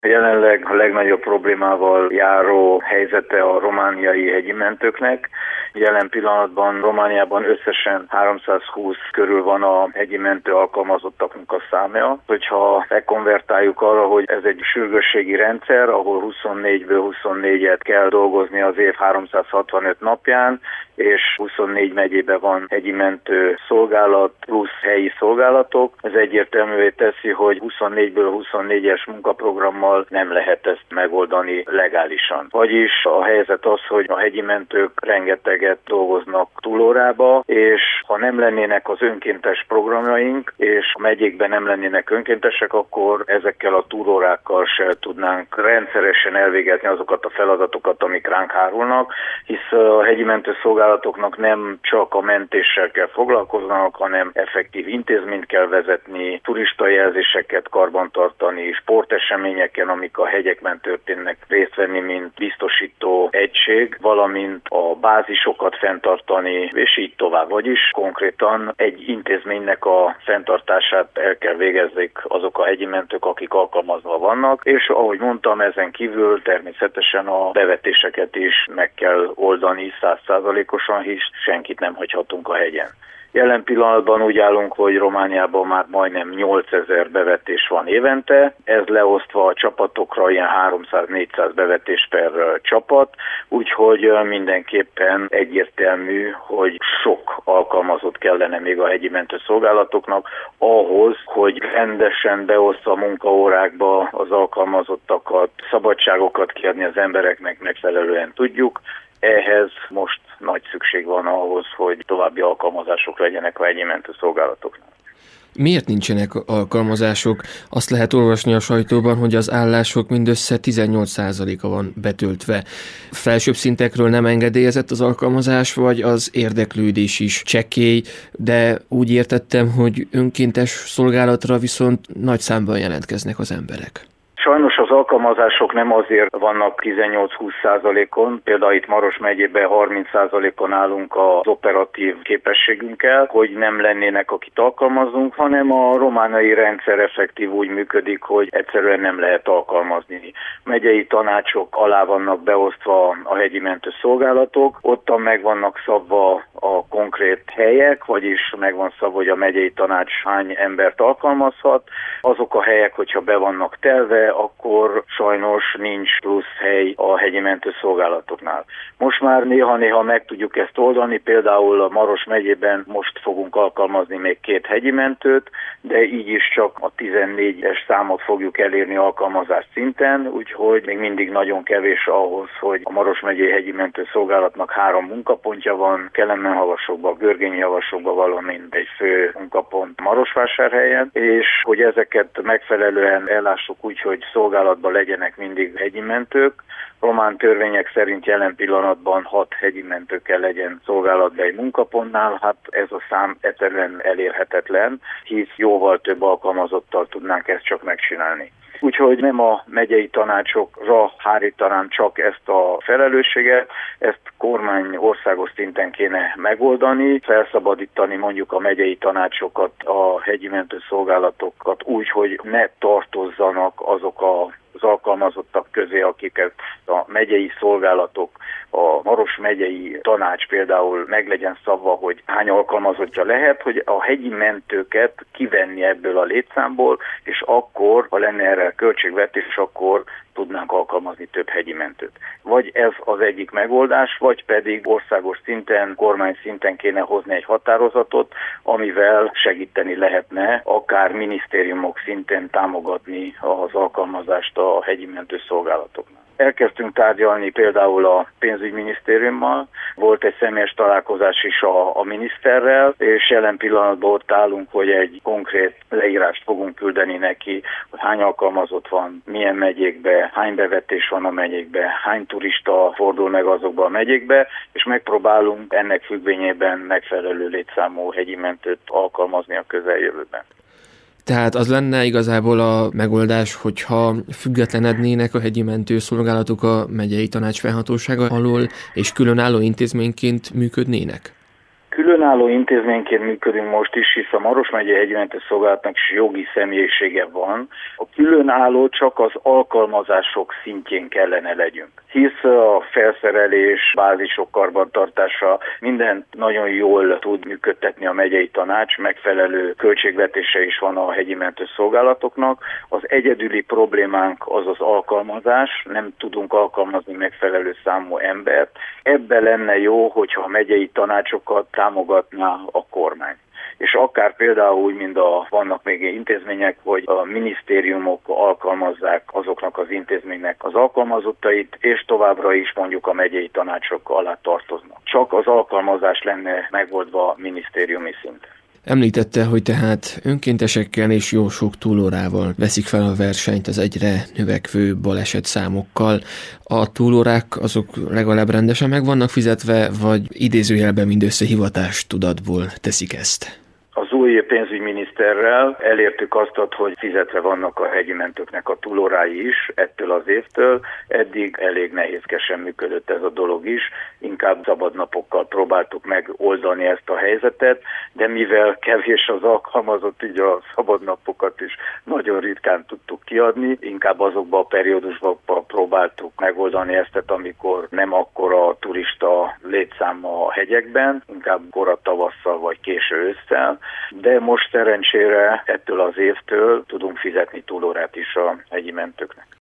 Jelenleg a legnagyobb problémával járó helyzete a romániai hegyimentőknek. Jelen pillanatban Romániában összesen 320 körül van a hegyimentő alkalmazottaknak a száma. Hogyha lekonvertáljuk arra, hogy ez egy sürgősségi rendszer, ahol 24-ből 24-et kell dolgozni az év 365 napján, és 24 megyében van hegyimentő szolgálat plusz helyi szolgálatok. Ez egyértelművé teszi, hogy 24-ből 24-es munkaprogrammal nem lehet ezt megoldani legálisan. Vagyis a helyzet az, hogy a hegyimentők rengeteget dolgoznak túlórába, és ha nem lennének az önkéntes programjaink, és a megyékben nem lennének önkéntesek, akkor ezekkel a túlórákkal se tudnánk rendszeresen elvégezni azokat a feladatokat, amik ránk hárulnak, hisz a hegyimentő szolgálatoknak nem csak a mentéssel kell foglalkoznak, hanem effektív intézményt kell vezetni, turistajelzéseket karbantartani, sporteseményeken, amik a hegyekben történnek, részt venni, mint biztosító egység, valamint a bázisokat fenntartani, és így tovább. Vagyis konkrétan egy intézménynek a fenntartását el kell végezzék azok a hegyimentők, akik alkalmazva vannak, és ahogy mondtam, ezen kívül természetesen a bevetéseket is meg kell oldani 100%-osan, hisz senkit nem hagyhatunk a hegyen. Jelen pillanatban úgy állunk, hogy Romániában már majdnem 8000 bevetés van évente, ez leosztva a csapatokra ilyen 300-400 bevetés per csapat, úgyhogy mindenképpen egyértelmű, hogy sok alkalmazott kellene még a hegyimentő szolgálatoknak ahhoz, hogy rendesen beosztva a munkaórákba az alkalmazottakat, szabadságokat kiadni az embereknek megfelelően tudjuk. Ehhez most nagy szükség van ahhoz, hogy további alkalmazások legyenek a hegyimentő szolgálatoknál. Miért nincsenek alkalmazások? Azt lehet olvasni a sajtóban, hogy az állások mindössze 18%-a van betöltve. Felsőbb szintekről nem engedélyezett az alkalmazás, vagy az érdeklődés is csekély, de úgy értettem, hogy önkéntes szolgálatra viszont nagy számban jelentkeznek az emberek. Sajnos az alkalmazások nem azért vannak 18-20%-on, például itt Maros megyében 30%-on állunk az operatív képességünkkel, hogy nem lennének, akit alkalmazunk, hanem a romániai rendszer effektív úgy működik, hogy egyszerűen nem lehet alkalmazni. Megyei tanácsok alá vannak beosztva a hegyimentő szolgálatok, ottan meg vannak szabva a konkrét helyek, vagyis meg van szabva, hogy a megyei tanács hány embert alkalmazhat. Azok a helyek, hogyha be vannak telve, akkor sajnos nincs plusz hely a hegyimentő szolgálatoknál. Most már néha-néha meg tudjuk ezt oldani, például a Maros megyében most fogunk alkalmazni még 2 hegyimentőt, de így is csak a 14-es számot fogjuk elérni alkalmazás szinten, úgyhogy még mindig nagyon kevés ahhoz, hogy a Maros megyei hegyimentő szolgálatnak 3 munkapontja van, Kelemen-Havasokban, Görgényi-Havasokban, valamint egy fő munkapont Marosvásárhelyen, és hogy ezeket megfelelően ellássuk úgy, hogy szolgálatban legyenek mindig hegyimentők. Román törvények szerint jelen pillanatban 6 hegyimentőkkel legyen szolgálatban egy munkapontnál, hát ez a szám egyszerűen elérhetetlen, hisz jóval több alkalmazottal tudnánk ezt csak megcsinálni. Úgyhogy nem a megyei tanácsokra hárítanám csak ezt a felelősséget, ezt kormány országos szinten kéne megoldani, felszabadítani mondjuk a megyei tanácsokat, a hegyimentő szolgálatokat úgy, hogy ne tartozzanak azok az alkalmazottak közé, akiket a megyei szolgálatok, a Maros megyei tanács például meg legyen szabva, hogy hány alkalmazottja lehet, hogy a hegyi mentőket kivenni ebből a létszámból, és akkor, ha lenne erre költségvetés, akkor tudnánk alkalmazni több hegyi mentőt. Vagy ez az egyik megoldás, vagy pedig országos szinten, kormány szinten kéne hozni egy határozatot, amivel segíteni lehetne, akár minisztériumok szinten támogatni az alkalmazást a hegyi mentő szolgálatoknál. Elkezdtünk tárgyalni például a pénzügyminisztériummal, volt egy személyes találkozás is a miniszterrel, és jelen pillanatban ott állunk, hogy egy konkrét leírást fogunk küldeni neki, hogy hány alkalmazott van, milyen megyékbe, hány bevetés van a megyékbe, hány turista fordul meg azokba a megyékbe, és megpróbálunk ennek függvényében megfelelő létszámú hegyi mentőt alkalmazni a közeljövőben. Tehát az lenne igazából a megoldás, hogyha függetlenednének a hegyi mentőszolgálatok a megyei tanács fennhatósága alól, és különálló intézményként működnének? Különálló intézményként működünk most is, hisz a Maros megyei hegyimentő szolgálatnak is jogi személyisége van. A különálló csak az alkalmazások szintjén kellene legyünk. Hisz a felszerelés, bázisok karbantartása, minden nagyon jól tud működtetni a megyei tanács, megfelelő költségvetése is van a hegyimentő szolgálatoknak. Az egyedüli problémánk az az alkalmazás, nem tudunk alkalmazni megfelelő számú embert. Ebben lenne jó, hogyha a megyei tanácsokat támogatná a kormány. És akár például úgy, mint vannak még intézmények, hogy a minisztériumok alkalmazzák azoknak az intézménynek az alkalmazottait, és továbbra is mondjuk a megyei tanácsok alá tartoznak. Csak az alkalmazás lenne megoldva minisztériumi szinten. Említette, hogy tehát önkéntesekkel és jó sok túlórával veszik fel a versenyt az egyre növekvő balesetszámokkal. A túlórák azok legalább rendesen meg vannak fizetve, vagy idézőjelben mindössze hivatástudatból teszik ezt? Az új pénzügyminiszterrel elértük azt, hogy fizetve vannak a hegyimentőknek a túlórái is ettől az évtől. Eddig elég nehézkesen működött ez a dolog is, inkább szabadnapokkal próbáltuk megoldani ezt a helyzetet, de mivel kevés az alkalmazott, így a szabadnapokat is nagyon ritkán tudtuk kiadni, inkább azokban a periódusban próbáltuk megoldani ezt, amikor nem akkora turista létszám a hegyekben, inkább kora tavasszal vagy késő ősszel, de most szerencsére ettől az évtől tudunk fizetni túlórát is a hegyi mentőknek.